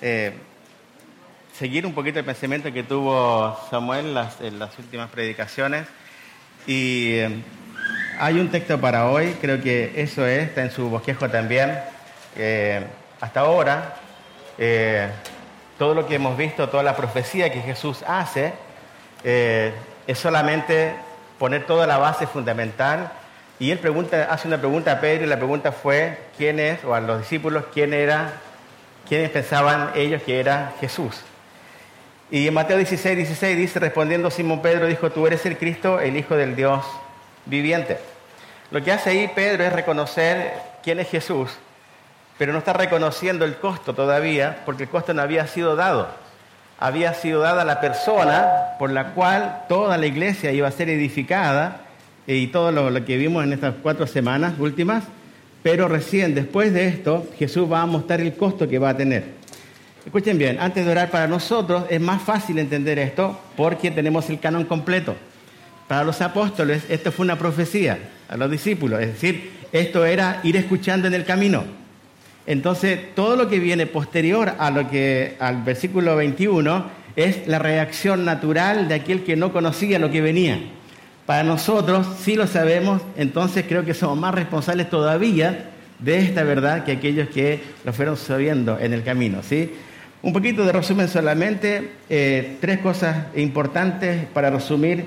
seguir un poquito el pensamiento que tuvo Samuel en las últimas predicaciones. Y hay un texto para hoy, creo que eso está en su bosquejo también. Hasta ahora, todo lo que hemos visto, toda la profecía que Jesús hace, es solamente poner toda la base fundamental. Y él hace una pregunta a Pedro, y la pregunta fue, ¿quién es? O a los discípulos, ¿quiénes pensaban ellos que era Jesús? Y en Mateo 16 dice, respondiendo Simón Pedro, dijo, tú eres el Cristo, el Hijo del Dios viviente. Lo que hace ahí Pedro es reconocer quién es Jesús, pero no está reconociendo el costo todavía, porque el costo no había sido dado. Había sido dada la persona por la cual toda la iglesia iba a ser edificada, y todo lo que vimos en estas 4 semanas últimas, pero recién después de esto Jesús va a mostrar el costo que va a tener. Escuchen bien, antes de orar, para nosotros es más fácil entender esto porque tenemos el canon completo. Para los apóstoles esto fue una profecía a los discípulos, es decir, esto era ir escuchando en el camino. Entonces todo lo que viene posterior al versículo 21 es la reacción natural de aquel que no conocía lo que venía. Para nosotros sí lo sabemos, entonces creo que somos más responsables todavía de esta verdad que aquellos que lo fueron sabiendo en el camino, ¿sí? Un poquito de resumen solamente, 3 cosas importantes para resumir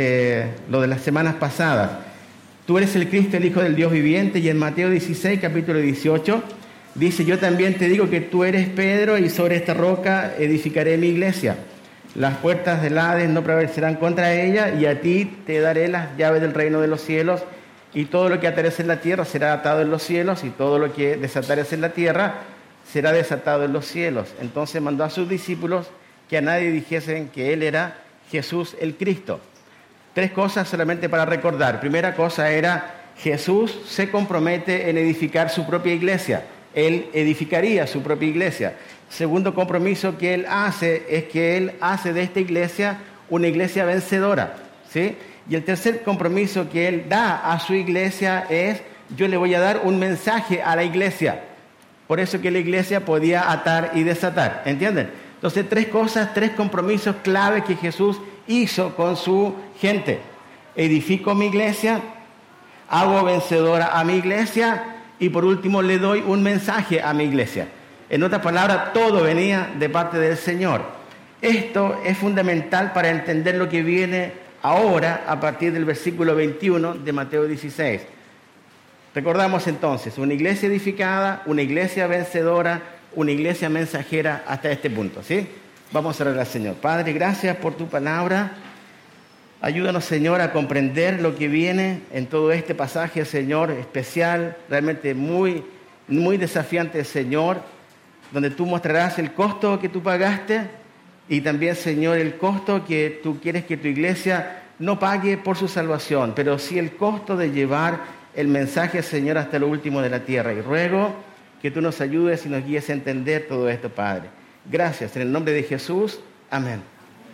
lo de las semanas pasadas. Tú eres el Cristo, el Hijo del Dios viviente, y en Mateo 16, capítulo 18, dice, yo también te digo que tú eres Pedro, y sobre esta roca edificaré mi iglesia. Las puertas del Hades no prevalecerán contra ella, y a ti te daré las llaves del reino de los cielos, y todo lo que atares en la tierra será atado en los cielos, y todo lo que desatares en la tierra será desatado en los cielos. Entonces mandó a sus discípulos que a nadie dijesen que él era Jesús el Cristo. 3 cosas solamente para recordar. Primera cosa era, Jesús se compromete en edificar su propia iglesia. Él edificaría su propia iglesia. Segundo compromiso que él hace es que él hace de esta iglesia una iglesia vencedora, ¿sí? Y el tercer compromiso que él da a su iglesia es, yo le voy a dar un mensaje a la iglesia. Por eso que la iglesia podía atar y desatar, ¿entienden? Entonces 3 cosas, 3 compromisos clave que Jesús hizo con su gente. Edifico mi iglesia, hago vencedora a mi iglesia, y por último le doy un mensaje a mi iglesia. En otras palabras, todo venía de parte del Señor. Esto es fundamental para entender lo que viene ahora a partir del versículo 21 de Mateo 16. Recordamos entonces, una iglesia edificada, una iglesia vencedora, una iglesia mensajera hasta este punto, ¿sí? Vamos a orar al Señor. Padre, gracias por tu palabra. Ayúdanos, Señor, a comprender lo que viene en todo este pasaje, Señor, especial, realmente muy, muy desafiante, Señor, donde tú mostrarás el costo que tú pagaste y también, Señor, el costo que tú quieres que tu iglesia no pague por su salvación, pero sí el costo de llevar el mensaje, Señor, hasta lo último de la tierra. Y ruego que tú nos ayudes y nos guíes a entender todo esto, Padre. Gracias, en el nombre de Jesús. Amén.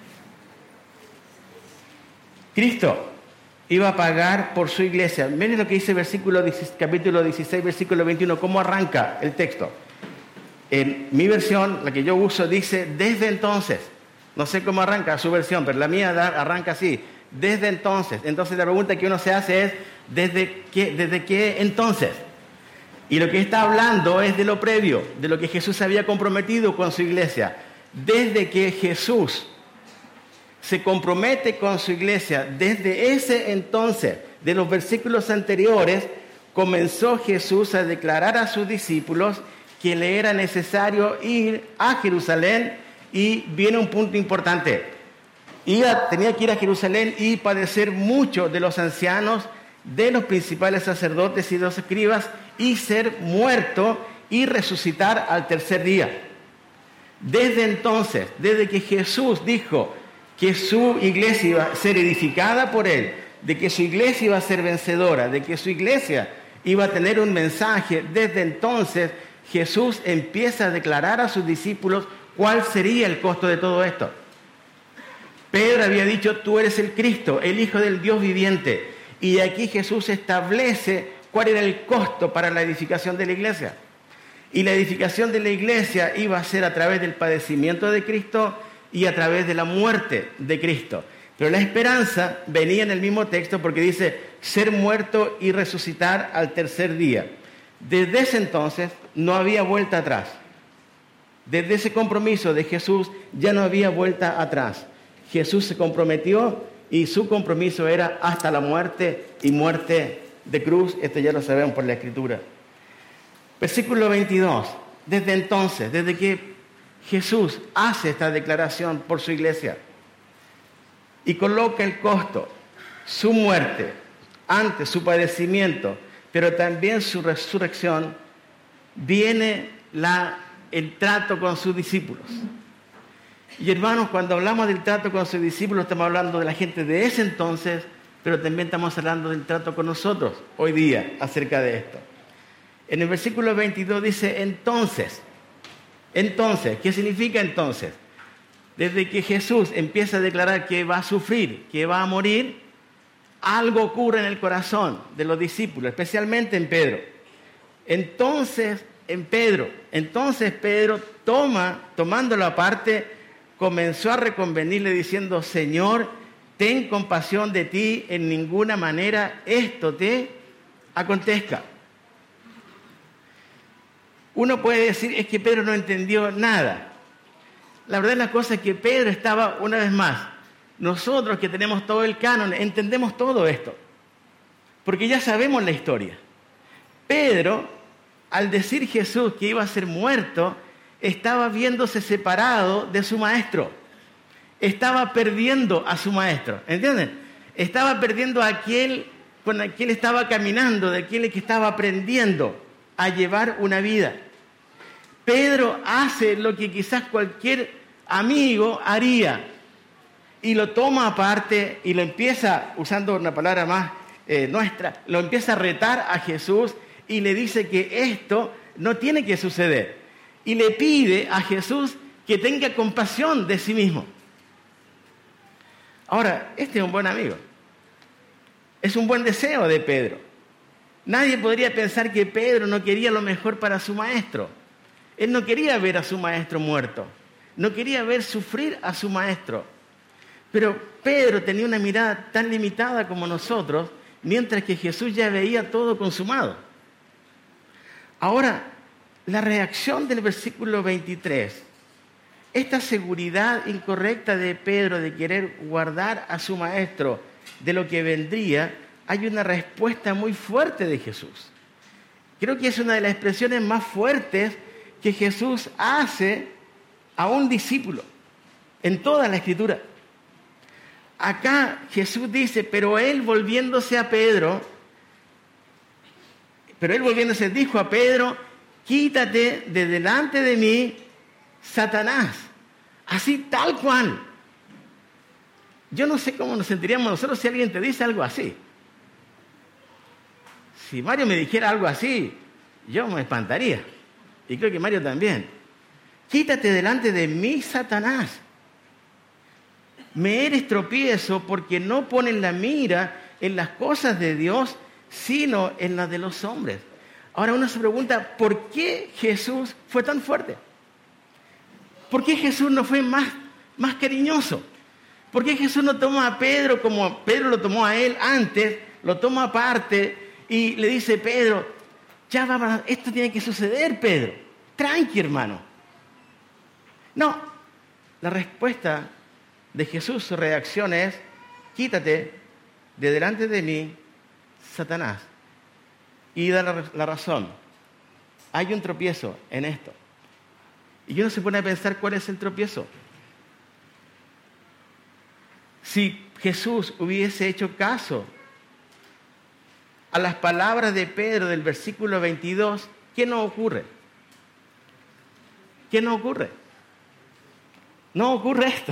Cristo iba a pagar por su iglesia. Miren lo que dice capítulo 16, versículo 21, cómo arranca el texto. En mi versión, la que yo uso, dice, desde entonces. No sé cómo arranca su versión, pero la mía arranca así, desde entonces. Entonces la pregunta que uno se hace es, ¿desde qué entonces? Y lo que está hablando es de lo previo, de lo que Jesús había comprometido con su iglesia. Desde que Jesús se compromete con su iglesia, desde ese entonces, de los versículos anteriores, comenzó Jesús a declarar a sus discípulos que le era necesario ir a Jerusalén, y viene un punto importante. Tenía que ir a Jerusalén y padecer mucho de los ancianos, de los principales sacerdotes y de los escribas, y ser muerto y resucitar al tercer día. Desde entonces, desde que Jesús dijo que su iglesia iba a ser edificada por él, de que su iglesia iba a ser vencedora, de que su iglesia iba a tener un mensaje, desde entonces Jesús empieza a declarar a sus discípulos cuál sería el costo de todo esto. Pedro había dicho, tú eres el Cristo, el Hijo del Dios viviente. Y aquí Jesús establece cuál era el costo para la edificación de la iglesia. Y la edificación de la iglesia iba a ser a través del padecimiento de Cristo y a través de la muerte de Cristo. Pero la esperanza venía en el mismo texto porque dice ser muerto y resucitar al tercer día. Desde ese entonces no había vuelta atrás. Desde ese compromiso de Jesús ya no había vuelta atrás. Jesús se comprometió y su compromiso era hasta la muerte y muerte de cruz. Esto ya lo sabemos por la Escritura. Versículo 22. Desde entonces, desde que Jesús hace esta declaración por su iglesia y coloca el costo, su muerte, antes su padecimiento, pero también su resurrección, viene el trato con sus discípulos. Y hermanos, cuando hablamos del trato con sus discípulos, estamos hablando de la gente de ese entonces, pero también estamos hablando del trato con nosotros hoy día acerca de esto. En el versículo 22 dice entonces, ¿qué significa entonces? Desde que Jesús empieza a declarar que va a sufrir, que va a morir, algo ocurre en el corazón de los discípulos, especialmente en Pedro. Entonces Pedro tomándolo aparte, comenzó a reconvenirle diciendo, Señor, ten compasión de ti, en ninguna manera esto te acontezca. Uno puede decir, es que Pedro no entendió nada. La verdad es la cosa es que Pedro estaba, una vez más, nosotros que tenemos todo el canon, entendemos todo esto, porque ya sabemos la historia. Pedro, al decir Jesús que iba a ser muerto, estaba viéndose separado de su maestro. Estaba perdiendo a su maestro, ¿entienden? Estaba perdiendo a aquel con aquel estaba caminando, de aquel que estaba aprendiendo a llevar una vida. Pedro hace lo que quizás cualquier amigo haría y lo toma aparte y lo empieza, usando una palabra más nuestra, lo empieza a retar a Jesús y le dice que esto no tiene que suceder. Y le pide a Jesús que tenga compasión de sí mismo. Ahora, este es un buen amigo. Es un buen deseo de Pedro. Nadie podría pensar que Pedro no quería lo mejor para su maestro. Él no quería ver a su maestro muerto. No quería ver sufrir a su maestro. Pero Pedro tenía una mirada tan limitada como nosotros, mientras que Jesús ya veía todo consumado. Ahora, la reacción del versículo 23, esta seguridad incorrecta de Pedro de querer guardar a su maestro de lo que vendría, hay una respuesta muy fuerte de Jesús. Creo que es una de las expresiones más fuertes que Jesús hace a un discípulo en toda la Escritura. Acá Jesús dice, pero él volviéndose dijo a Pedro, quítate de delante de mí, Satanás. Así tal cual. Yo no sé cómo nos sentiríamos nosotros si alguien te dice algo así. Si Mario me dijera algo así, yo me espantaría. Y creo que Mario también. Quítate delante de mí, Satanás. Me eres tropiezo porque no pones la mira en las cosas de Dios, sino en las de los hombres. Ahora uno se pregunta, ¿por qué Jesús fue tan fuerte? ¿Por qué Jesús no fue más cariñoso? ¿Por qué Jesús no toma a Pedro como Pedro lo tomó a él antes, lo toma aparte y le dice, Pedro, esto tiene que suceder, Pedro. Tranqui, hermano. No, la respuesta de Jesús, su reacción es, quítate de delante de mí, Satanás. Y da la razón. Hay un tropiezo en esto. Y uno se pone a pensar cuál es el tropiezo. Si Jesús hubiese hecho caso a las palabras de Pedro del versículo 22, ¿qué no ocurre? ¿Qué no ocurre? No ocurre esto.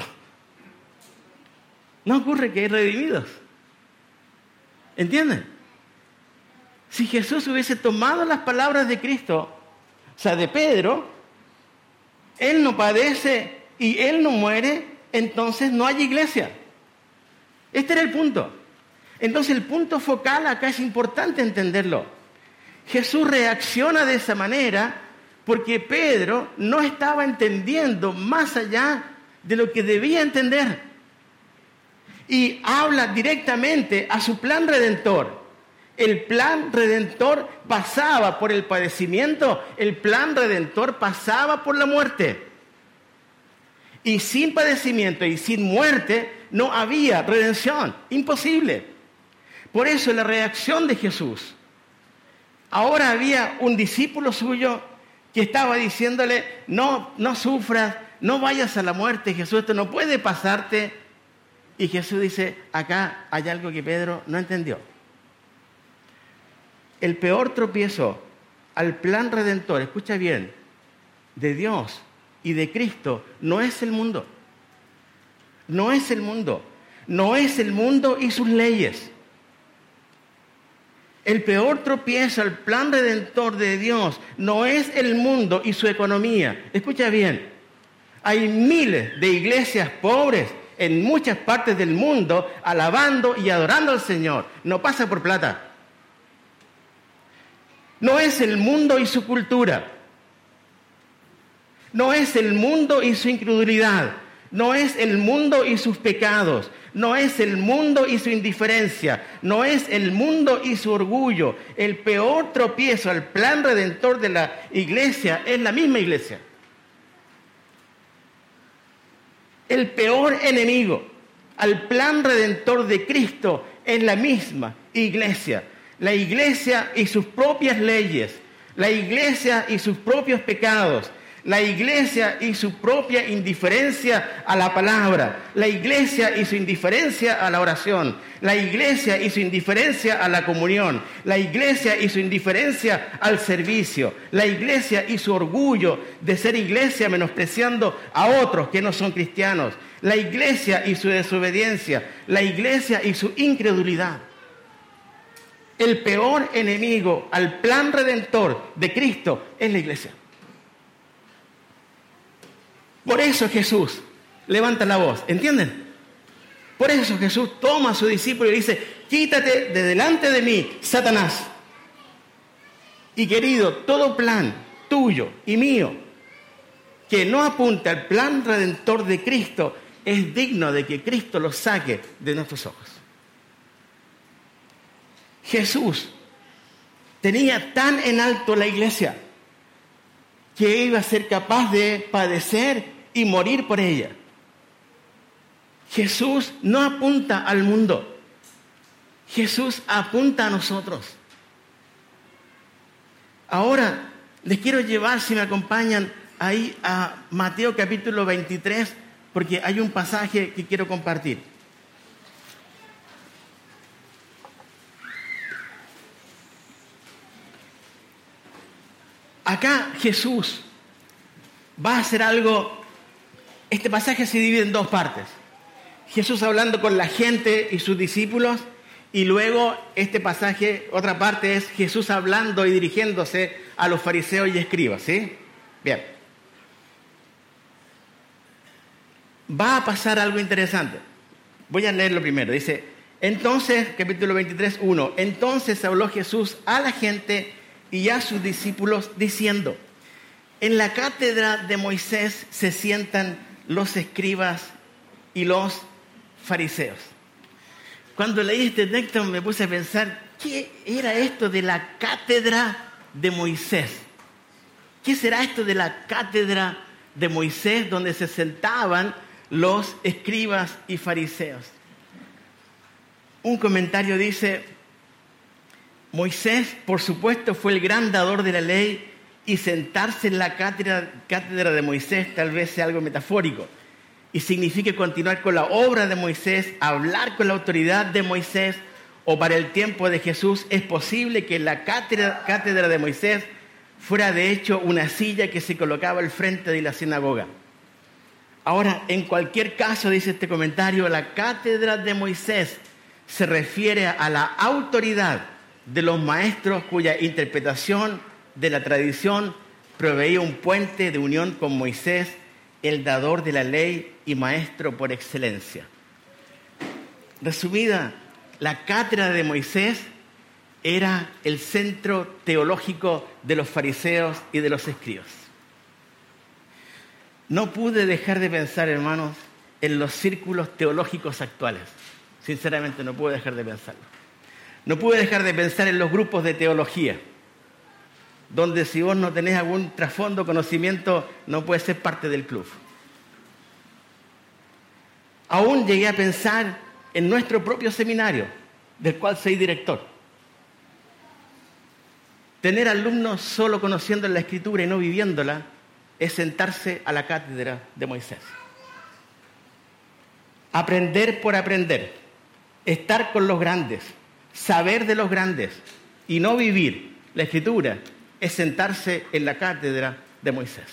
No ocurre que hay redimidos. ¿Entienden? Si Jesús hubiese tomado las palabras de Cristo, o sea, de Pedro, Él no padece y Él no muere, entonces no hay iglesia. Este era el punto. Entonces el punto focal acá es importante entenderlo. Jesús reacciona de esa manera porque Pedro no estaba entendiendo más allá de lo que debía entender. Y habla directamente a su plan redentor. El plan redentor pasaba por el padecimiento, el plan redentor pasaba por la muerte. Y sin padecimiento y sin muerte no había redención, imposible. Por eso la reacción de Jesús. Ahora había un discípulo suyo que estaba diciéndole, no sufras, no vayas a la muerte, Jesús, esto no puede pasarte. Y Jesús dice, acá hay algo que Pedro no entendió. El peor tropiezo al plan redentor, escucha bien, de Dios y de Cristo, no es el mundo. No es el mundo. No es el mundo y sus leyes. El peor tropiezo al plan redentor de Dios no es el mundo y su economía. Escucha bien, hay miles de iglesias pobres en muchas partes del mundo alabando y adorando al Señor. No pasa por plata. No es el mundo y su cultura. No es el mundo y su incredulidad. No es el mundo y sus pecados. No es el mundo y su indiferencia. No es el mundo y su orgullo. El peor tropiezo al plan redentor de la iglesia es la misma iglesia. El peor enemigo al plan redentor de Cristo es la misma iglesia. La iglesia y sus propias leyes, la iglesia y sus propios pecados, la iglesia y su propia indiferencia a la palabra, la iglesia y su indiferencia a la oración, la iglesia y su indiferencia a la comunión, la iglesia y su indiferencia al servicio, la iglesia y su orgullo de ser iglesia menospreciando a otros que no son cristianos, la iglesia y su desobediencia, la iglesia y su incredulidad. El peor enemigo al plan redentor de Cristo es la iglesia. Por eso Jesús levanta la voz, ¿entienden? Por eso Jesús toma a su discípulo y dice, quítate de delante de mí, Satanás. Y querido, todo plan tuyo y mío que no apunte al plan redentor de Cristo es digno de que Cristo lo saque de nuestros ojos. Jesús tenía tan en alto la iglesia que iba a ser capaz de padecer y morir por ella. Jesús no apunta al mundo. Jesús apunta a nosotros. Ahora les quiero llevar, si me acompañan, ahí a Mateo capítulo 23, porque hay un pasaje que quiero compartir. Acá Jesús va a hacer algo. Este pasaje se divide en dos partes. Jesús hablando con la gente y sus discípulos, y luego este pasaje, otra parte es Jesús hablando y dirigiéndose a los fariseos y escribas, ¿sí? Bien. Va a pasar algo interesante. Voy a leerlo primero. Dice, entonces, capítulo 23, 1. Entonces habló Jesús a la gente y a sus discípulos diciendo, en la cátedra de Moisés se sientan los escribas y los fariseos. Cuando leí este texto me puse a pensar, ¿qué era esto de la cátedra de Moisés? ¿Qué será esto de la cátedra de Moisés donde se sentaban los escribas y fariseos? Un comentario dice, Moisés, por supuesto, fue el gran dador de la ley y sentarse en la cátedra de Moisés tal vez sea algo metafórico y signifique continuar con la obra de Moisés, hablar con la autoridad de Moisés, o para el tiempo de Jesús es posible que la cátedra de Moisés fuera de hecho una silla que se colocaba al frente de la sinagoga. Ahora, en cualquier caso, dice este comentario, la cátedra de Moisés se refiere a la autoridad de los maestros cuya interpretación de la tradición proveía un puente de unión con Moisés, el dador de la ley y maestro por excelencia. Resumida, la cátedra de Moisés era el centro teológico de los fariseos y de los escribas. No pude dejar de pensar, hermanos, en los círculos teológicos actuales. Sinceramente, no pude dejar de pensarlo. No pude dejar de pensar en los grupos de teología, donde si vos no tenés algún trasfondo, conocimiento, no puedes ser parte del club. Aún llegué a pensar en nuestro propio seminario, del cual soy director. Tener alumnos solo conociendo la Escritura y no viviéndola es sentarse a la cátedra de Moisés. Aprender por aprender, estar con los grandes, saber de los grandes y no vivir la Escritura es sentarse en la cátedra de Moisés.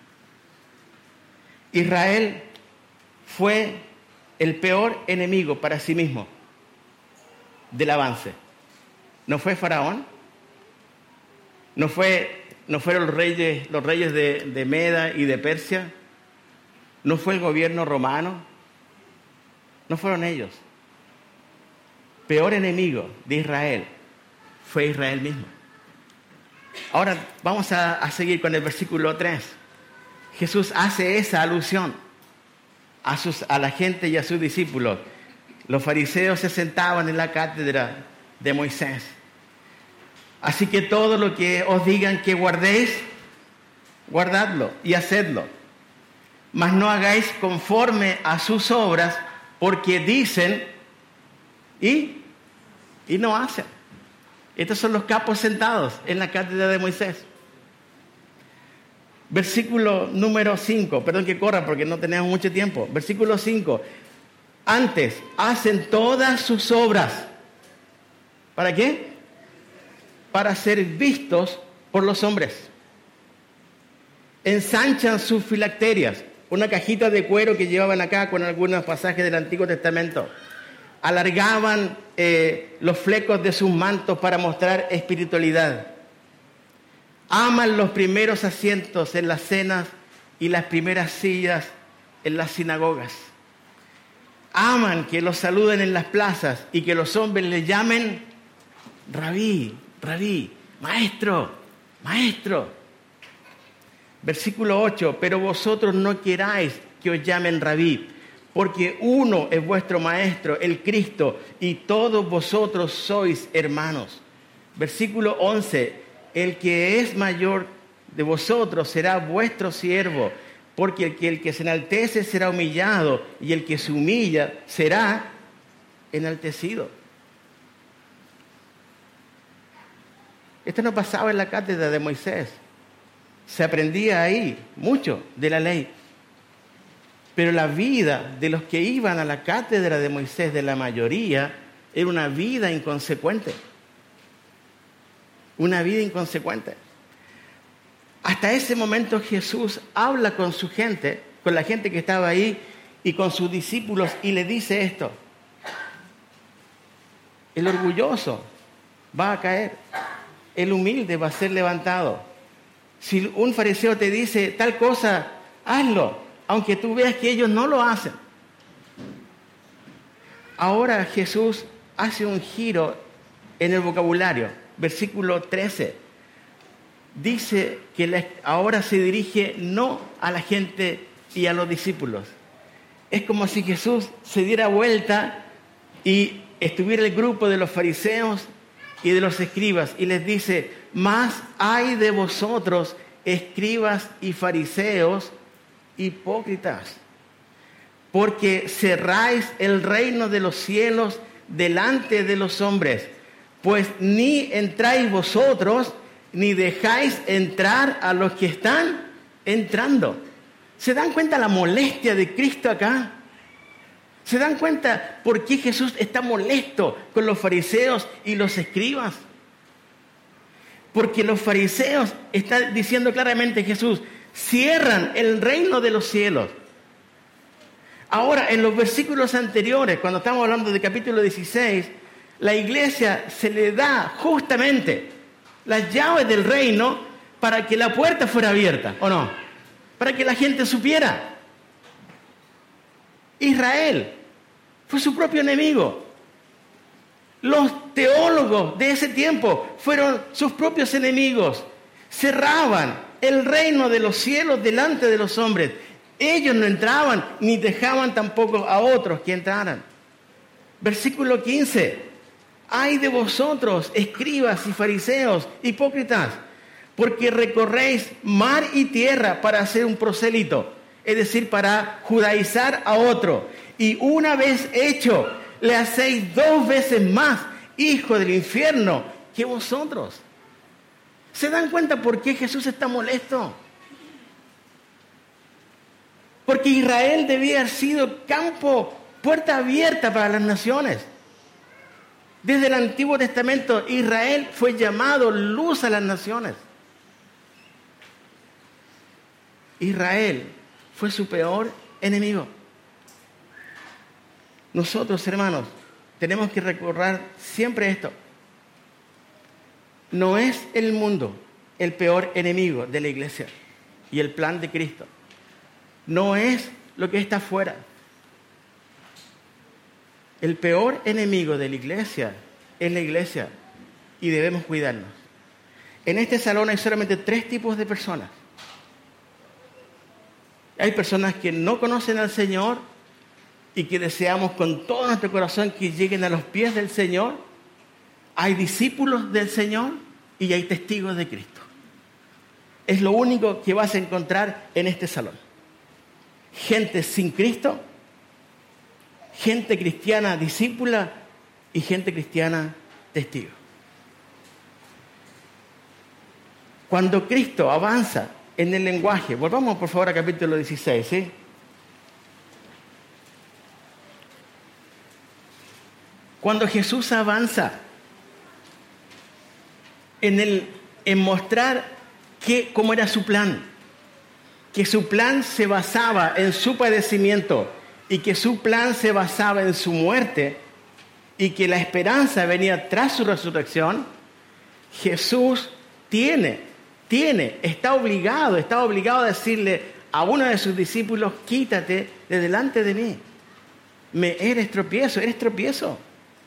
Israel fue el peor enemigo para sí mismo del avance. ¿No fue Faraón? ¿No fueron los reyes de Meda y de Persia? ¿No fue el gobierno romano? No fueron ellos. Peor enemigo de Israel fue Israel mismo. Ahora vamos a seguir con el versículo 3. Jesús hace esa alusión a la gente y a sus discípulos. Los fariseos se sentaban en la cátedra de Moisés. Así que todo lo que os digan que guardéis, guardadlo y hacedlo. Mas no hagáis conforme a sus obras, porque dicen y no hacen. Estos son los capos sentados en la cátedra de Moisés. Versículo número 5. Perdón que corra porque no tenemos mucho tiempo. Versículo 5. Antes hacen todas sus obras. ¿Para qué? Para ser vistos por los hombres. Ensanchan sus filacterias, una cajita de cuero que llevaban acá con algunos pasajes del Antiguo Testamento. Alargaban los flecos de sus mantos para mostrar espiritualidad. Aman los primeros asientos en las cenas y las primeras sillas en las sinagogas. Aman que los saluden en las plazas y que los hombres les llamen rabí, rabí, maestro, maestro. Versículo 8, pero vosotros no queráis que os llamen rabí, porque uno es vuestro maestro, el Cristo, y todos vosotros sois hermanos. Versículo 11, el que es mayor de vosotros será vuestro siervo, porque el que se enaltece será humillado, y el que se humilla será enaltecido. Esto no pasaba en la cátedra de Moisés. Se aprendía ahí mucho de la ley. Pero la vida de los que iban a la cátedra de Moisés, de la mayoría, era una vida inconsecuente. Una vida inconsecuente. Hasta ese momento Jesús habla con su gente, con la gente que estaba ahí y con sus discípulos y le dice esto. El orgulloso va a caer. El humilde va a ser levantado. Si un fariseo te dice tal cosa, hazlo, aunque tú veas que ellos no lo hacen. Ahora Jesús hace un giro en el vocabulario. Versículo 13. Dice que ahora se dirige no a la gente y a los discípulos. Es como si Jesús se diera vuelta y estuviera el grupo de los fariseos y de los escribas y les dice: más hay de vosotros, escribas y fariseos, hipócritas, porque cerráis el reino de los cielos delante de los hombres, pues ni entráis vosotros, ni dejáis entrar a los que están entrando. ¿Se dan cuenta la molestia de Cristo acá? ¿Se dan cuenta por qué Jesús está molesto con los fariseos y los escribas? Porque los fariseos, está diciendo claramente Jesús, cierran el reino de los cielos. Ahora, en los versículos anteriores, cuando estamos hablando del capítulo 16, la iglesia se le da justamente las llaves del reino para que la puerta fuera abierta, ¿o no? Para que la gente supiera. Israel fue su propio enemigo. Los teólogos de ese tiempo fueron sus propios enemigos. Cerraban el reino de los cielos delante de los hombres. Ellos no entraban ni dejaban tampoco a otros que entraran. Versículo 15. Ay de vosotros, escribas y fariseos, hipócritas, porque recorréis mar y tierra para hacer un prosélito, es decir, para judaizar a otro. Y una vez hecho, le hacéis 2 veces más hijo del infierno que vosotros. ¿Se dan cuenta por qué Jesús está molesto? Porque Israel debía haber sido campo, puerta abierta para las naciones. Desde el Antiguo Testamento, Israel fue llamado luz a las naciones. Israel fue su peor enemigo. Nosotros, hermanos, tenemos que recordar siempre esto. No es el mundo el peor enemigo de la iglesia y el plan de Cristo. No es lo que está afuera. El peor enemigo de la iglesia es la iglesia y debemos cuidarnos. En este salón hay solamente 3 tipos de personas. Hay personas que no conocen al Señor y que deseamos con todo nuestro corazón que lleguen a los pies del Señor. Hay discípulos del Señor y hay testigos de Cristo. Es lo único que vas a encontrar en este salón. Gente sin Cristo, gente cristiana discípula y gente cristiana testigo. Cuando Cristo avanza en el lenguaje, volvamos por favor a capítulo 16, ¿sí? Cuando Jesús avanza en mostrar cómo era su plan, que su plan se basaba en su padecimiento y que su plan se basaba en su muerte y que la esperanza venía tras su resurrección, Jesús está obligado a decirle a uno de sus discípulos: quítate de delante de mí, eres tropiezo.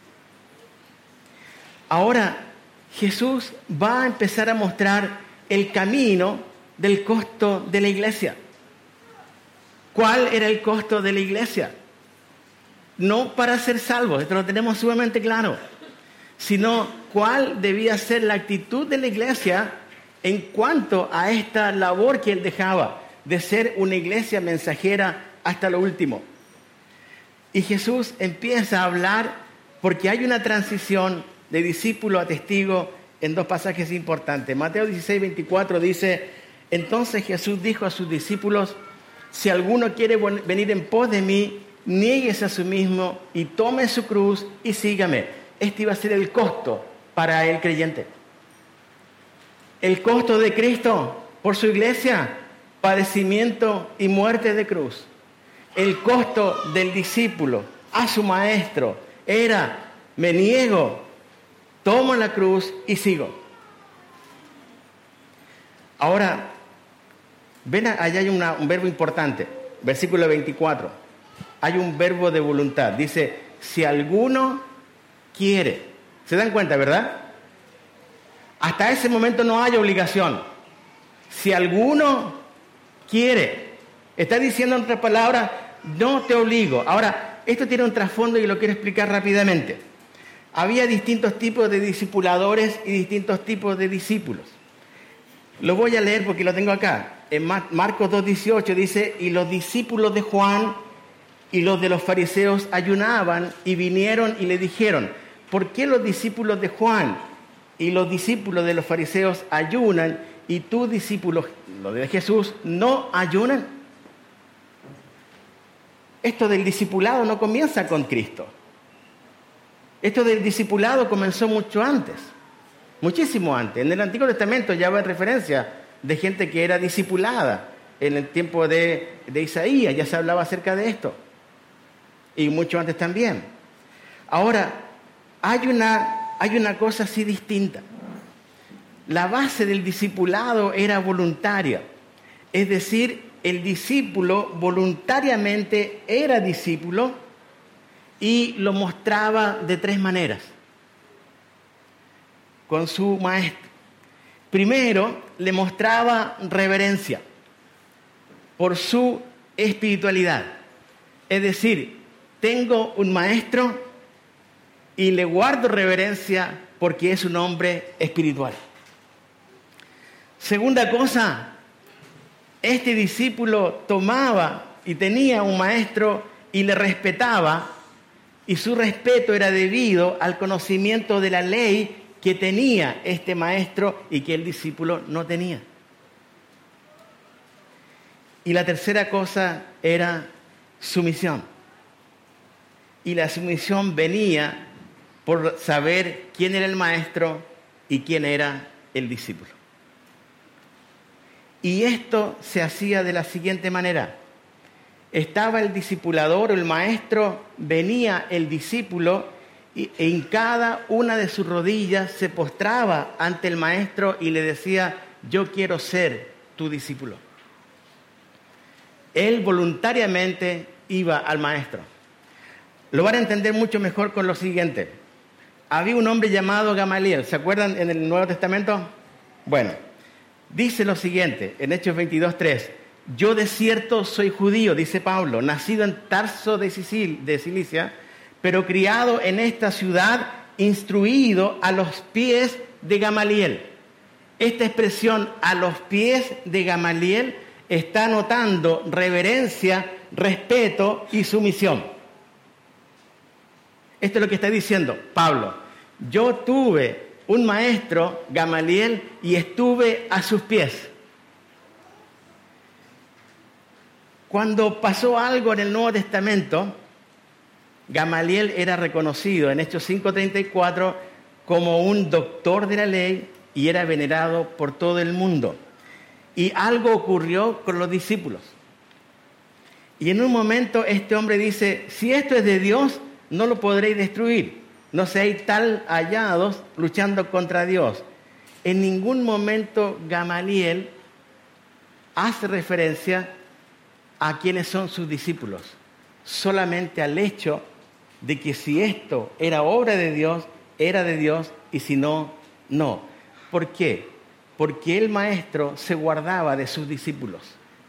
Ahora Jesús va a empezar a mostrar el camino del costo de la iglesia. ¿Cuál era el costo de la iglesia? No para ser salvos, esto lo tenemos sumamente claro, sino cuál debía ser la actitud de la iglesia en cuanto a esta labor que él dejaba, de ser una iglesia mensajera hasta lo último. Y Jesús empieza a hablar porque hay una transición de discípulo a testigo en 2 pasajes importantes. Mateo 16, 24 dice: entonces Jesús dijo a sus discípulos: si alguno quiere venir en pos de mí, niéguese a sí mismo y tome su cruz y sígame. Este iba a ser el costo para el creyente. El costo de Cristo por su iglesia: padecimiento y muerte de cruz. El costo del discípulo a su maestro era: me niego, tomo la cruz y sigo. Ahora, ven, allá hay un verbo importante, versículo 24. Hay un verbo de voluntad. Dice: si alguno quiere. ¿Se dan cuenta, verdad? Hasta ese momento no hay obligación. Si alguno quiere. Está diciendo en otras palabras: no te obligo. Ahora, esto tiene un trasfondo y lo quiero explicar rápidamente. Había distintos tipos de discipuladores y distintos tipos de discípulos. Lo voy a leer porque lo tengo acá. En Marcos 2:18 dice: y los discípulos de Juan y los de los fariseos ayunaban y vinieron y le dijeron: ¿por qué los discípulos de Juan y los discípulos de los fariseos ayunan y tus discípulos, los de Jesús, no ayunan? Esto del discipulado no comienza con Cristo. Esto del discipulado comenzó mucho antes, muchísimo antes. En el Antiguo Testamento ya va en referencia de gente que era discipulada. En el tiempo de Isaías ya se hablaba acerca de esto. Y mucho antes también. Ahora, hay una cosa así distinta. La base del discipulado era voluntaria. Es decir, el discípulo voluntariamente era discípulo y lo mostraba de 3 maneras. con su maestro. Primero, le mostraba reverencia por su espiritualidad. Es decir, tengo un maestro y le guardo reverencia porque es un hombre espiritual. Segunda cosa, este discípulo tomaba y tenía un maestro y le respetaba, y su respeto era debido al conocimiento de la ley que tenía este maestro y que el discípulo no tenía. Y la tercera cosa era sumisión. Y la sumisión venía por saber quién era el maestro y quién era el discípulo. Y esto se hacía de la siguiente manera. Estaba el discipulador, el maestro, venía el discípulo y en cada una de sus rodillas se postraba ante el maestro y le decía: yo quiero ser tu discípulo. Él voluntariamente iba al maestro. Lo van a entender mucho mejor con lo siguiente. Había un hombre llamado Gamaliel, ¿se acuerdan en el Nuevo Testamento? Bueno, dice lo siguiente, en Hechos 22:3. Yo de cierto soy judío, dice Pablo, nacido en Tarso de Cilicia, pero criado en esta ciudad, instruido a los pies de Gamaliel. Esta expresión, a los pies de Gamaliel, está anotando reverencia, respeto y sumisión. Esto es lo que está diciendo Pablo. Yo tuve un maestro, Gamaliel, y estuve a sus pies. Cuando pasó algo en el Nuevo Testamento, Gamaliel era reconocido en Hechos 5:34 como un doctor de la ley y era venerado por todo el mundo. Y algo ocurrió con los discípulos. Y en un momento este hombre dice: si esto es de Dios, no lo podréis destruir. No seáis tal hallados luchando contra Dios. En ningún momento Gamaliel hace referencia a quienes son sus discípulos, solamente al hecho de que si esto era obra de Dios, era de Dios, y si no, no. ¿Por qué? Porque el maestro se guardaba de sus discípulos.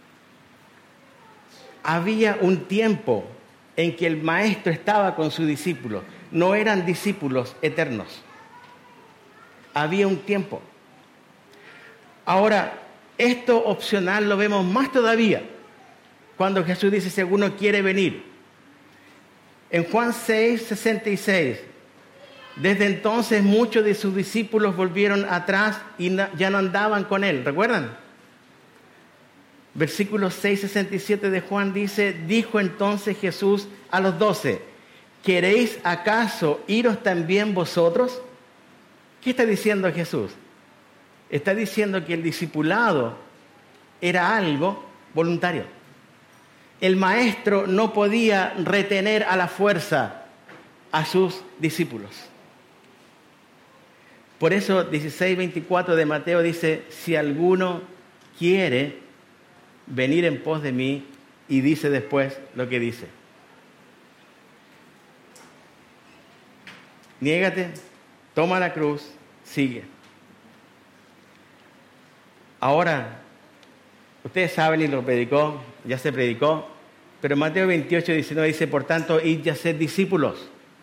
Había un tiempo en que el maestro estaba con sus discípulos. No eran discípulos eternos. Había un tiempo. Ahora, esto opcional lo vemos más todavía cuando Jesús dice: si alguno quiere venir. En Juan 6:66, desde entonces muchos de sus discípulos volvieron atrás y ya no andaban con él. ¿Recuerdan? Versículo 6:67 de Juan dice: dijo entonces Jesús a los 12: ¿queréis acaso iros también vosotros? ¿Qué está diciendo Jesús? Está diciendo que el discipulado era algo voluntario. El maestro no podía retener a la fuerza a sus discípulos. Por eso 16:24 de Mateo dice: si alguno quiere venir en pos de mí, y dice después lo que dice: niégate, toma la cruz, sigue. Ahora, ustedes saben, y lo predicó, ya se predicó, pero Mateo 28:19 dice: por tanto, id y haced discípulos.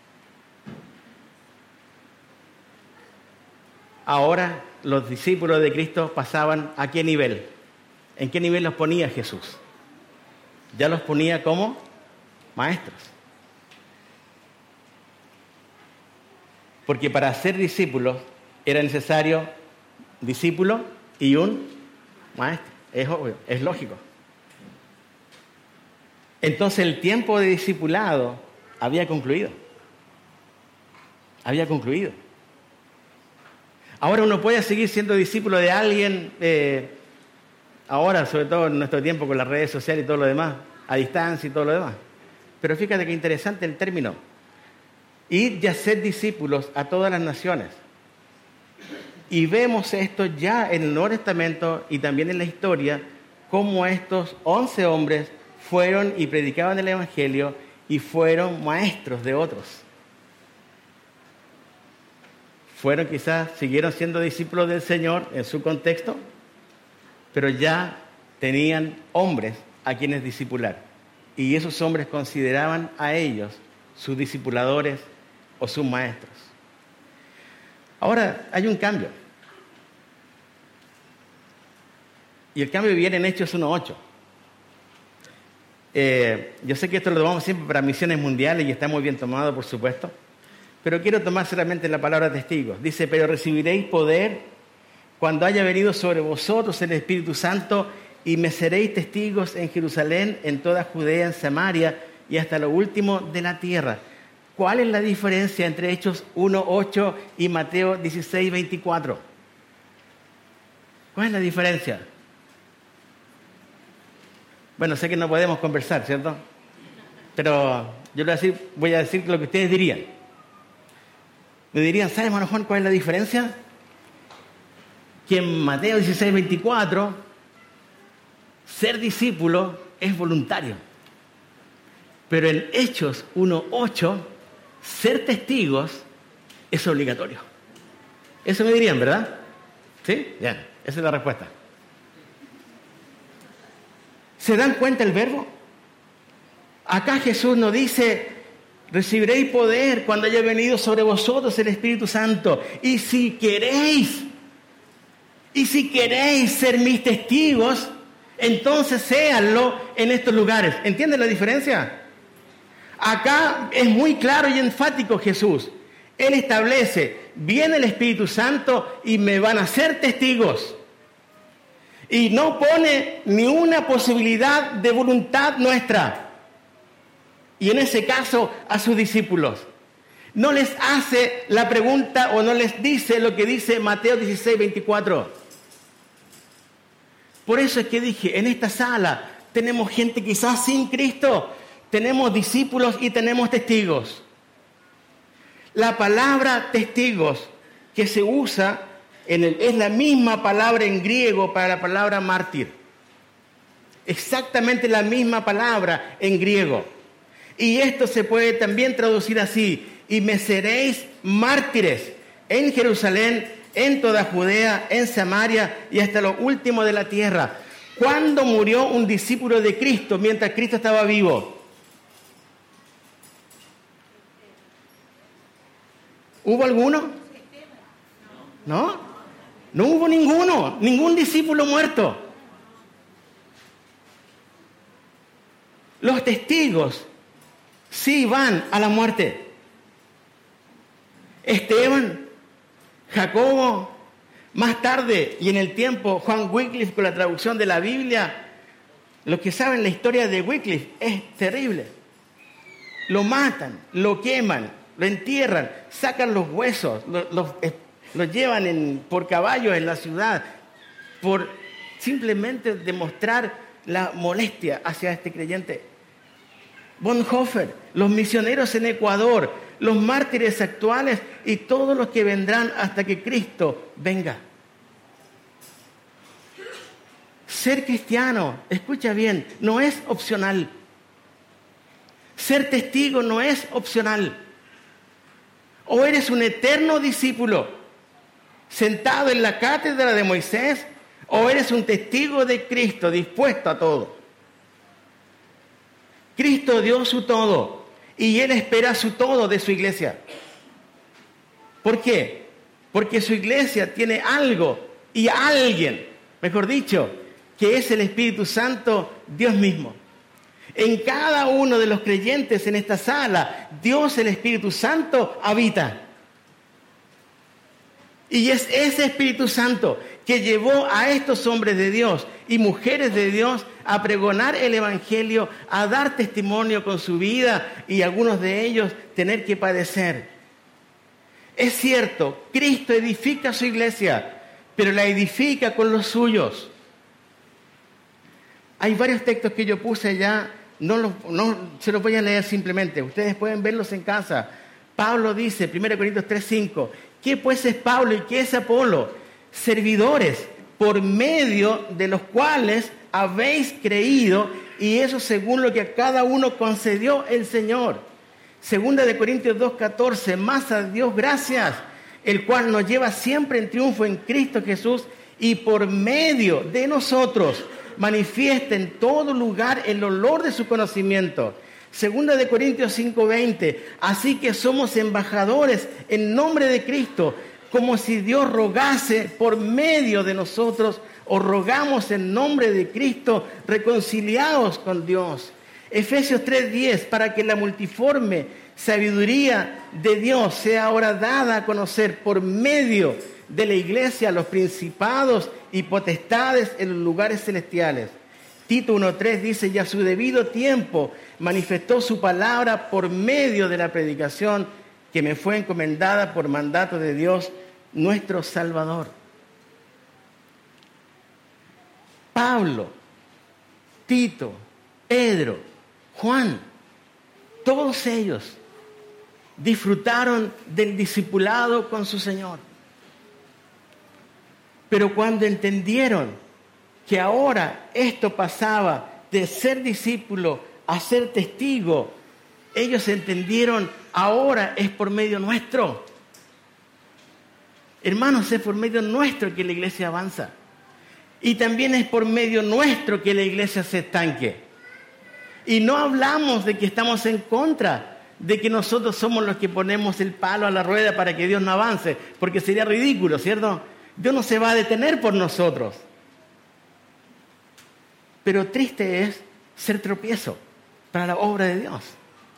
Ahora, los discípulos de Cristo pasaban ¿a qué nivel? ¿En qué nivel los ponía Jesús? Ya los ponía como maestros. Porque para ser discípulos era necesario discípulo y un maestro. Es obvio, es lógico. Entonces el tiempo de discipulado había concluido. Había concluido. Ahora uno puede seguir siendo discípulo de alguien, ahora sobre todo en nuestro tiempo con las redes sociales y todo lo demás, a distancia y todo lo demás. Pero fíjate qué interesante el término. Ir y hacer discípulos a todas las naciones. Y vemos esto ya en el Nuevo Testamento y también en la historia, cómo estos 11 hombres fueron y predicaban el Evangelio y fueron maestros de otros. siguieron siendo discípulos del Señor en su contexto, pero ya tenían hombres a quienes discipular. Y esos hombres consideraban a ellos sus discipuladores o sus maestros. Ahora hay un cambio. Y el cambio viene en Hechos 1:8. Yo sé que esto lo tomamos siempre para misiones mundiales y está muy bien tomado, por supuesto. Pero quiero tomar solamente la palabra testigos. Dice, pero recibiréis poder cuando haya venido sobre vosotros el Espíritu Santo y me seréis testigos en Jerusalén, en toda Judea, en Samaria y hasta lo último de la tierra. ¿Cuál es la diferencia entre Hechos 1:8 y Mateo 16:24? ¿Cuál es la diferencia? Bueno, sé que no podemos conversar, ¿cierto? Pero yo voy a decir lo que ustedes dirían. Me dirían, ¿sabe, hermano Juan, cuál es la diferencia? Que en Mateo 16:24, ser discípulo es voluntario. Pero en Hechos 1:8, ser testigos es obligatorio. Eso me dirían, ¿verdad? ¿Sí? Bien, esa es la respuesta. ¿Se dan cuenta el verbo? Acá Jesús nos dice, recibiréis poder cuando haya venido sobre vosotros el Espíritu Santo. Y si queréis ser mis testigos, entonces séanlo en estos lugares. ¿Entienden la diferencia? Acá es muy claro y enfático Jesús. Él establece, viene el Espíritu Santo y me van a ser testigos. Y no pone ni una posibilidad de voluntad nuestra. Y en ese caso a sus discípulos. No les hace la pregunta o no les dice lo que dice Mateo 16:24. Por eso es que dije, en esta sala tenemos gente quizás sin Cristo, tenemos discípulos y tenemos testigos. La palabra testigos que se usa es la misma palabra en griego para la palabra mártir. Exactamente la misma palabra en griego. Y esto se puede también traducir así: y me seréis mártires en Jerusalén, en toda Judea, en Samaria y hasta lo último de la tierra. ¿Cuándo murió un discípulo de Cristo mientras Cristo estaba vivo? ¿Hubo alguno? ¿No? No hubo ninguno, ningún discípulo muerto. Los testigos sí van a la muerte. Esteban, Jacobo, más tarde y en el tiempo Juan Wycliffe con la traducción de la Biblia. Los que saben la historia de Wycliffe es terrible. Lo matan, lo queman, lo entierran, sacan los huesos, los llevan por caballos en la ciudad por simplemente demostrar la molestia hacia este creyente. Bonhoeffer, los misioneros en Ecuador, los mártires actuales y todos los que vendrán hasta que Cristo venga. Ser cristiano, escucha bien, no es opcional. Ser testigo no es opcional. O eres un eterno discípulo sentado en la cátedra de Moisés, o eres un testigo de Cristo dispuesto a todo. Cristo dio su todo y Él espera su todo de su iglesia. ¿Por qué? Porque su iglesia tiene algo y alguien, mejor dicho, que es el Espíritu Santo, Dios mismo. En cada uno de los creyentes en esta sala, Dios, el Espíritu Santo, habita. Y es ese Espíritu Santo que llevó a estos hombres de Dios y mujeres de Dios a pregonar el Evangelio, a dar testimonio con su vida y algunos de ellos tener que padecer. Es cierto, Cristo edifica su iglesia, pero la edifica con los suyos. Hay varios textos que yo puse allá, no se los voy a leer simplemente, ustedes pueden verlos en casa. Pablo dice, 1 Corintios 3:5, ¿qué pues es Pablo y qué es Apolo? Servidores por medio de los cuales habéis creído, y eso según lo que a cada uno concedió el Señor. 2 Corintios 2:14, más a Dios gracias, el cual nos lleva siempre en triunfo en Cristo Jesús y por medio de nosotros manifiesta en todo lugar el olor de su conocimiento. Segunda de Corintios 5:20, así que somos embajadores en nombre de Cristo, como si Dios rogase por medio de nosotros, o rogamos en nombre de Cristo, reconciliados con Dios. Efesios 3:10, para que la multiforme sabiduría de Dios sea ahora dada a conocer por medio de la iglesia a los principados y potestades en los lugares celestiales. Tito 1:3 dice, y a su debido tiempo manifestó su palabra por medio de la predicación que me fue encomendada por mandato de Dios, nuestro Salvador. Pablo, Tito, Pedro, Juan, todos ellos disfrutaron del discipulado con su Señor. Pero cuando entendieron que ahora esto pasaba de ser discípulo a ser testigo, ellos entendieron, ahora es por medio nuestro. Hermanos, es por medio nuestro que la iglesia avanza. Y también es por medio nuestro que la iglesia se estanque. Y no hablamos de que estamos en contra, de que nosotros somos los que ponemos el palo a la rueda para que Dios no avance, porque sería ridículo, ¿cierto? Dios no se va a detener por nosotros. Pero triste es ser tropiezo para la obra de Dios.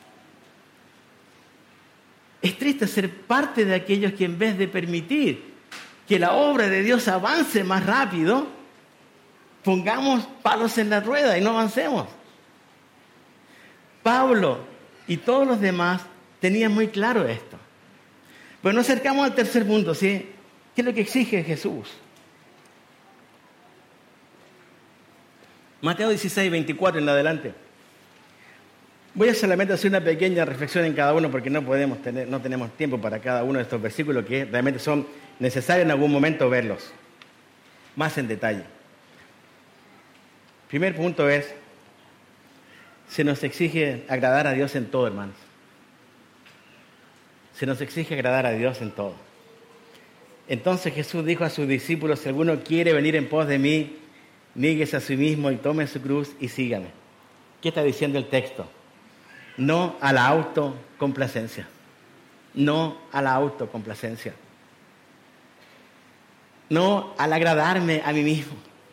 Es triste ser parte de aquellos que en vez de permitir que la obra de Dios avance más rápido, pongamos palos en la rueda y no avancemos. Pablo y todos los demás tenían muy claro esto. Pues nos acercamos al tercer punto, ¿sí? ¿Qué es lo que exige Jesús? Mateo 16:24 en adelante. Voy a solamente hacer una pequeña reflexión en cada uno porque no tenemos tiempo para cada uno de estos versículos que realmente son necesarios en algún momento verlos más en detalle. Primer punto es, se nos exige agradar a Dios en todo, hermanos. Se nos exige agradar a Dios en todo. Entonces Jesús dijo a sus discípulos, si alguno quiere venir en pos de mí, níguese a sí mismo y tome su cruz y sígame. ¿Qué está diciendo el texto? No a la autocomplacencia. No a la autocomplacencia. No al agradarme a mí mismo,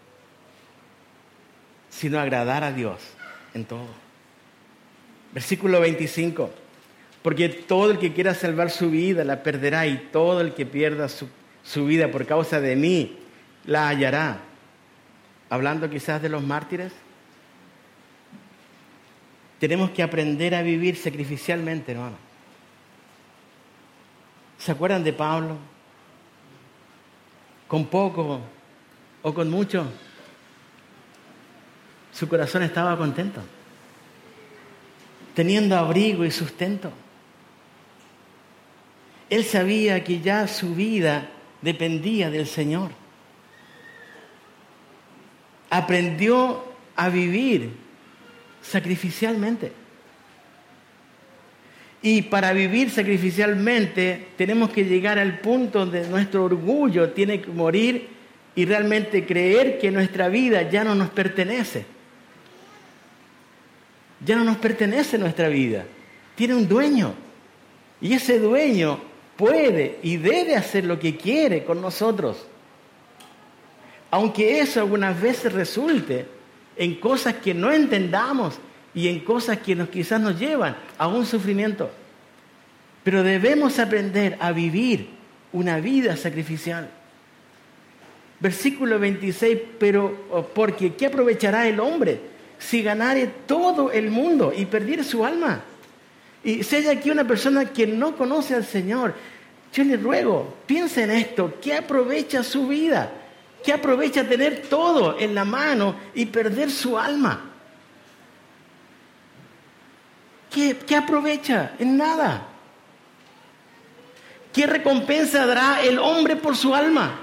sino agradar a Dios en todo. Versículo 25. Porque todo el que quiera salvar su vida la perderá, y todo el que pierda su vida por causa de mí la hallará. Hablando quizás de los mártires, tenemos que aprender a vivir sacrificialmente, hermano. ¿Se acuerdan de Pablo? Con poco o con mucho, su corazón estaba contento, teniendo abrigo y sustento. Él sabía que ya su vida dependía del Señor. Aprendió a vivir sacrificialmente. Y para vivir sacrificialmente tenemos que llegar al punto donde nuestro orgullo tiene que morir y realmente creer que nuestra vida ya no nos pertenece. Ya no nos pertenece nuestra vida. Tiene un dueño. Y ese dueño puede y debe hacer lo que quiere con nosotros. Aunque eso algunas veces resulte en cosas que no entendamos y en cosas que quizás nos llevan a un sufrimiento. Pero debemos aprender a vivir una vida sacrificial. Versículo 26, pero porque ¿qué aprovechará el hombre si ganare todo el mundo y perdiere su alma? Y si hay aquí una persona que no conoce al Señor, yo le ruego, piensa en esto, ¿qué aprovecha su vida? ¿Qué aprovecha tener todo en la mano y perder su alma? ¿Qué aprovecha? En nada. ¿Qué recompensa dará el hombre por su alma?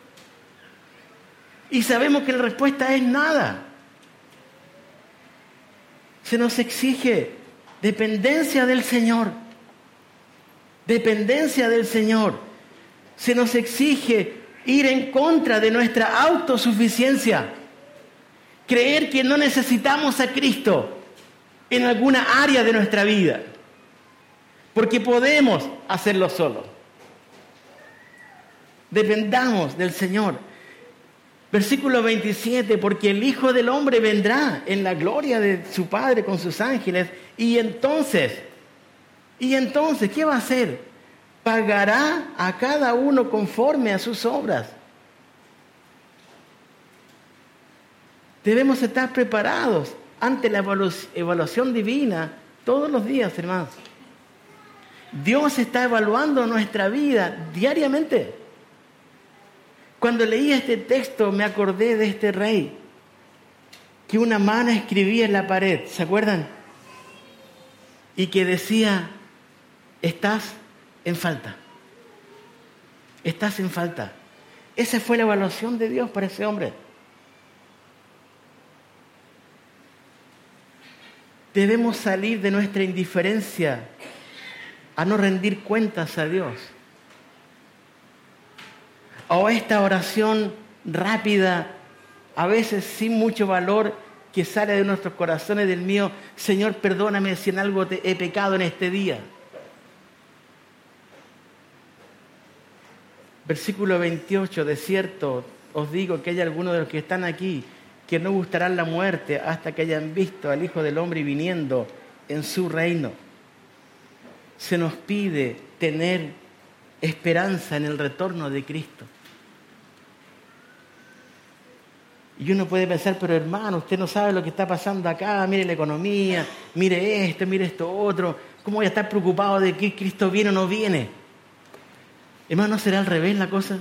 Y sabemos que la respuesta es nada. Se nos exige dependencia del Señor. Dependencia del Señor. Se nos exige ir en contra de nuestra autosuficiencia. Creer que no necesitamos a Cristo en alguna área de nuestra vida. Porque podemos hacerlo solos. Dependamos del Señor. Versículo 27, porque el Hijo del Hombre vendrá en la gloria de su Padre con sus ángeles, y entonces, ¿qué va a hacer? Pagará a cada uno conforme a sus obras. Debemos estar preparados ante la evaluación divina todos los días, hermanos. Dios está evaluando nuestra vida diariamente. Cuando leí este texto me acordé de este rey que una mano escribía en la pared, ¿se acuerdan? Y que decía, estás en falta. Estás en falta. Esa fue la evaluación de Dios para ese hombre. Debemos salir de nuestra indiferencia a no rendir cuentas a Dios. O esta oración rápida, a veces sin mucho valor, que sale de nuestros corazones, del mío: Señor, perdóname si en algo he pecado en este día. Versículo 28, de cierto os digo que hay algunos de los que están aquí que no gustarán la muerte hasta que hayan visto al Hijo del Hombre viniendo en su reino. Se nos pide tener esperanza en el retorno de Cristo. Y uno puede pensar, pero hermano, usted no sabe lo que está pasando acá, mire la economía, mire esto otro, ¿cómo voy a estar preocupado de que Cristo viene o no viene? Hermano, ¿no será al revés la cosa?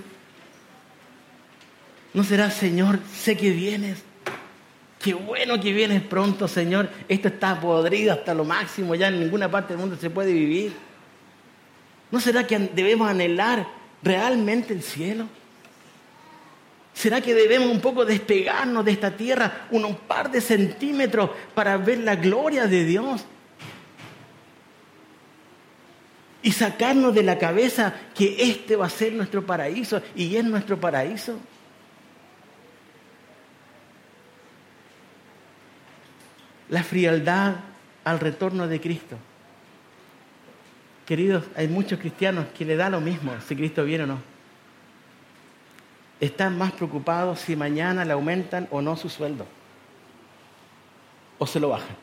¿No será, Señor, sé que vienes? Qué bueno que vienes pronto, Señor. Esto está podrido hasta lo máximo, ya en ninguna parte del mundo se puede vivir. ¿No será que debemos anhelar realmente el cielo? ¿Será que debemos un poco despegarnos de esta tierra un par de centímetros para ver la gloria de Dios? Y sacarnos de la cabeza que este va a ser nuestro paraíso y es nuestro paraíso. La frialdad al retorno de Cristo. Queridos, hay muchos cristianos que le da lo mismo si Cristo viene o no. Están más preocupados si mañana le aumentan o no su sueldo. O se lo bajan.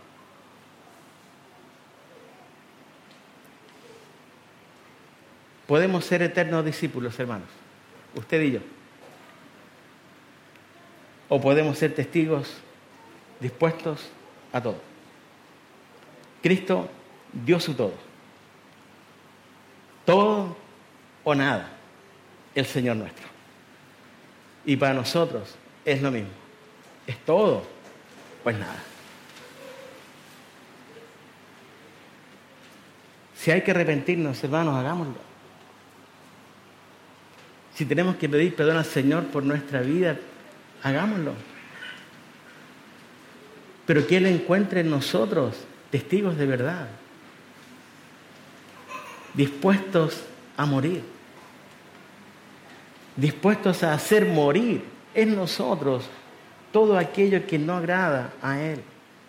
Podemos ser eternos discípulos, hermanos. Usted y yo. O podemos ser testigos dispuestos a todo. Cristo dio su todo. Todo o nada. El Señor nuestro. Y para nosotros es lo mismo. ¿Es todo? Pues nada. Si hay que arrepentirnos, hermanos, hagámoslo. Si tenemos que pedir perdón al Señor por nuestra vida, hagámoslo. Pero que Él encuentre en nosotros testigos de verdad, dispuestos a morir, dispuestos a hacer morir en nosotros todo aquello que no agrada a Él.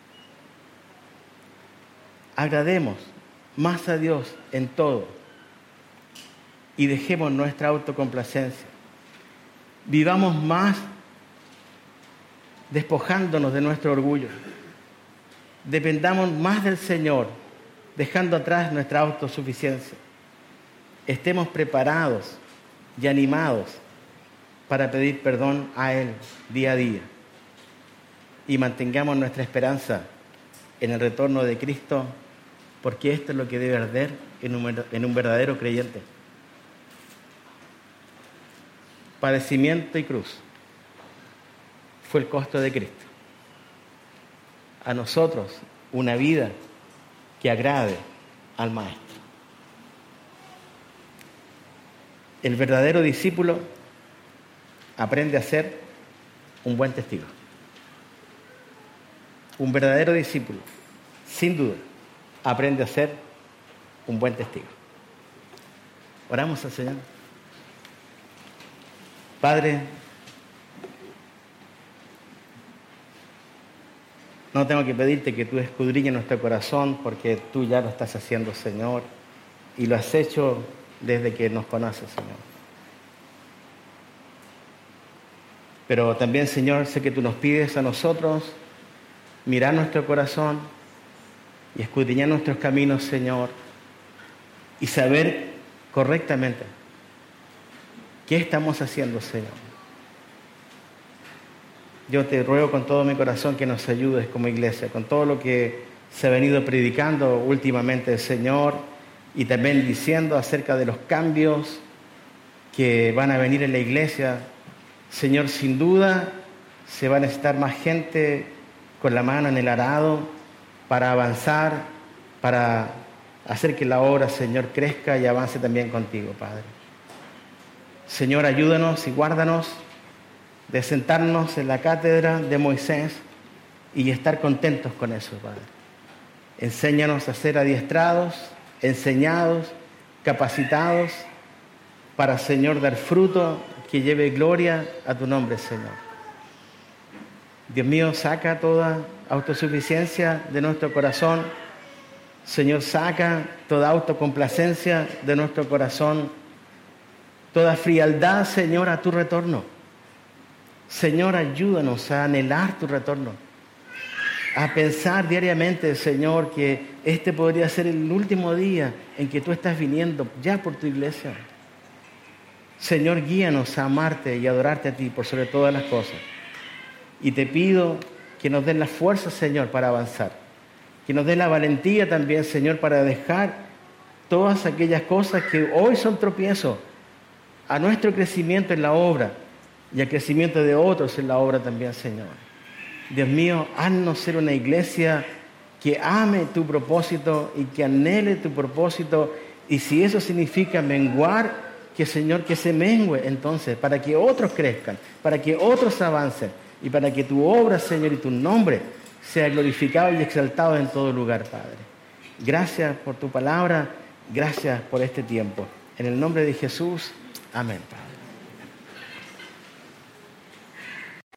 Agrademos más a Dios en todo y dejemos nuestra autocomplacencia. Vivamos más despojándonos de nuestro orgullo. Dependamos más del Señor, dejando atrás nuestra autosuficiencia. Estemos preparados y animados para pedir perdón a Él día a día. Y mantengamos nuestra esperanza en el retorno de Cristo, porque esto es lo que debe arder en un verdadero creyente. Padecimiento y cruz fue el costo de Cristo. A nosotros, una vida que agrade al Maestro. El verdadero discípulo aprende a ser un buen testigo. Un verdadero discípulo, sin duda, aprende a ser un buen testigo. Oramos al Señor. Padre, no tengo que pedirte que tú escudriñes nuestro corazón porque tú ya lo estás haciendo, Señor, y lo has hecho desde que nos conoces, Señor. Pero también, Señor, sé que tú nos pides a nosotros mirar nuestro corazón y escudriñar nuestros caminos, Señor, y saber correctamente qué estamos haciendo, Señor. Yo te ruego con todo mi corazón que nos ayudes como iglesia, con todo lo que se ha venido predicando últimamente, Señor, y también diciendo acerca de los cambios que van a venir en la iglesia. Señor, sin duda se va a necesitar más gente con la mano en el arado para avanzar, para hacer que la obra, Señor, crezca y avance también contigo, Padre. Señor, ayúdanos y guárdanos de sentarnos en la cátedra de Moisés y estar contentos con eso, Padre. Enséñanos a ser adiestrados, enseñados, capacitados para, Señor, dar fruto que lleve gloria a tu nombre, Señor. Dios mío, saca toda autosuficiencia de nuestro corazón. Señor, saca toda autocomplacencia de nuestro corazón, toda frialdad, Señor, a tu retorno. Señor, ayúdanos a anhelar tu retorno, a pensar diariamente, Señor, que este podría ser el último día en que tú estás viniendo ya por tu iglesia. Señor, guíanos a amarte y adorarte a ti por sobre todas las cosas. Y te pido que nos des la fuerza, Señor, para avanzar. Que nos des la valentía también, Señor, para dejar todas aquellas cosas que hoy son tropiezos a nuestro crecimiento en la obra y al crecimiento de otros en la obra también, Señor. Dios mío, haznos ser una iglesia que ame tu propósito y que anhele tu propósito. Y si eso significa menguar, que, Señor, que se mengue entonces, para que otros crezcan, para que otros avancen y para que tu obra, Señor, y tu nombre sea glorificado y exaltado en todo lugar, Padre. Gracias por tu palabra, gracias por este tiempo. En el nombre de Jesús, amén, Padre.